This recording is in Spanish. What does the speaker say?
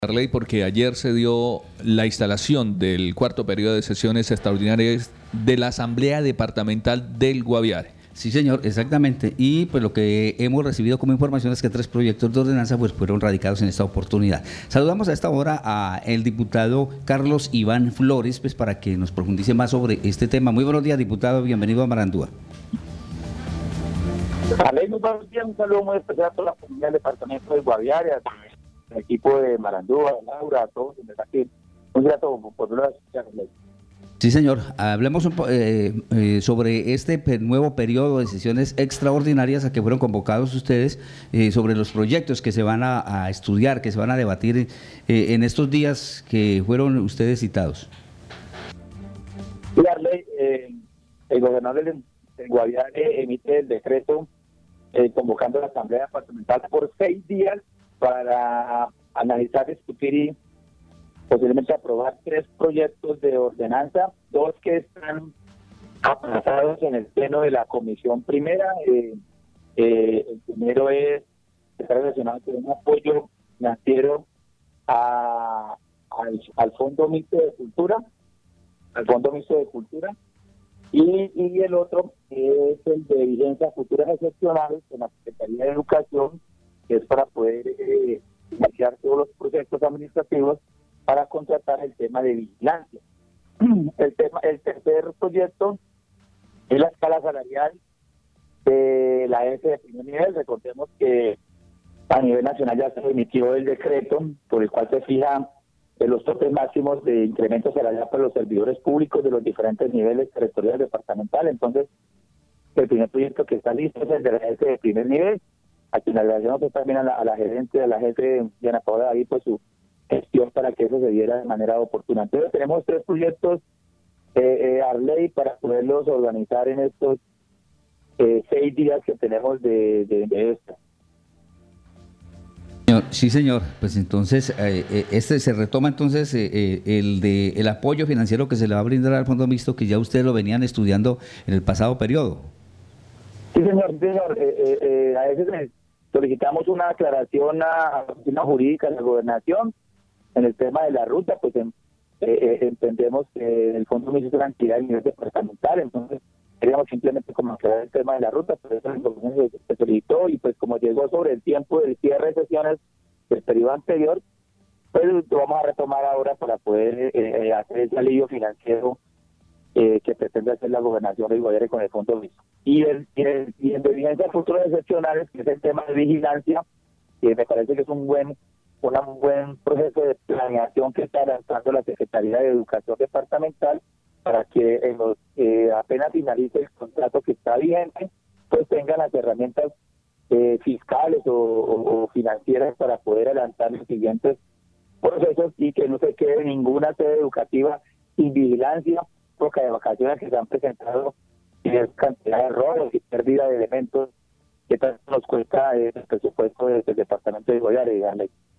Ley, porque ayer se dio la instalación del cuarto periodo de sesiones extraordinarias de la Asamblea Departamental del Guaviare. Sí, señor, exactamente. Y pues lo que hemos recibido como información es que 3 proyectos de ordenanza pues fueron radicados en esta oportunidad. Saludamos a esta hora a el diputado Carlos Iván Flores, pues para que nos profundice más sobre este tema. Muy buenos días, diputado, bienvenido a Marandúa. Muy buenos días, un saludo muy especial a toda la comunidad del departamento de Guaviare, al equipo de Marandúa, Laura, a todos, aquí. Un grato por la escucharles. Sí, señor. Hablemos sobre este nuevo periodo de sesiones extraordinarias a que fueron convocados ustedes, sobre los proyectos que se van a estudiar, que se van a debatir en estos días que fueron ustedes citados. El gobernador del Guaviare emite el decreto convocando a la Asamblea Departamental por 6 días para analizar, discutir y posiblemente aprobar 3 proyectos de ordenanza, 2 que están aplazados en el pleno de la comisión primera. El primero está relacionado con un apoyo financiero al Fondo Mixto de Cultura, y el otro es el de vigencia futuras excepcionales en la Secretaría de Educación, que es para poder iniciar todos los proyectos administrativos para contratar el tema de vigilancia. El tercer proyecto es la escala salarial de la ES de primer nivel. Recordemos que a nivel nacional ya se emitió el decreto por el cual se fijan los topes máximos de incremento salarial para los servidores públicos de los diferentes niveles territoriales departamentales. Entonces, el primer proyecto que está listo es el de la ES de primer nivel, a quien le agradecemos también a la gerente, a la jefe Diana Paola David, pues su gestión para que eso se diera de manera oportuna. Entonces tenemos 3 proyectos Arley para poderlos organizar en estos 6 días que tenemos de esto. Sí, señor. Pues entonces se retoma entonces el apoyo financiero que se le va a brindar al Fondo Mixto, que ya ustedes lo venían estudiando en el pasado periodo. Sí, señor. A veces solicitamos una aclaración a la oficina jurídica de la gobernación en el tema de la ruta, pues entendemos que el Fondo Mixto es una entidad a nivel departamental, entonces queríamos simplemente como aclarar el tema de la ruta, pero eso se solicitó, y pues como llegó sobre el tiempo del cierre de sesiones del periodo anterior, pues lo vamos a retomar ahora para poder hacer ese alivio financiero que pretende hacer la gobernación de Guaviare con el Fondo Mixto. Y en de vigencia futuras excepcionales, que es el tema de vigilancia, que me parece que es un buen proceso de planeación que está lanzando la Secretaría de Educación Departamental para que apenas finalice el contrato que está vigente, pues tengan las herramientas fiscales o financieras para poder adelantar los siguientes procesos y que no se quede ninguna sede educativa sin vigilancia, porque de vacaciones que se han presentado y es cantidad de errores y pérdida de elementos que tanto nos cuesta el presupuesto del departamento de Guaviare.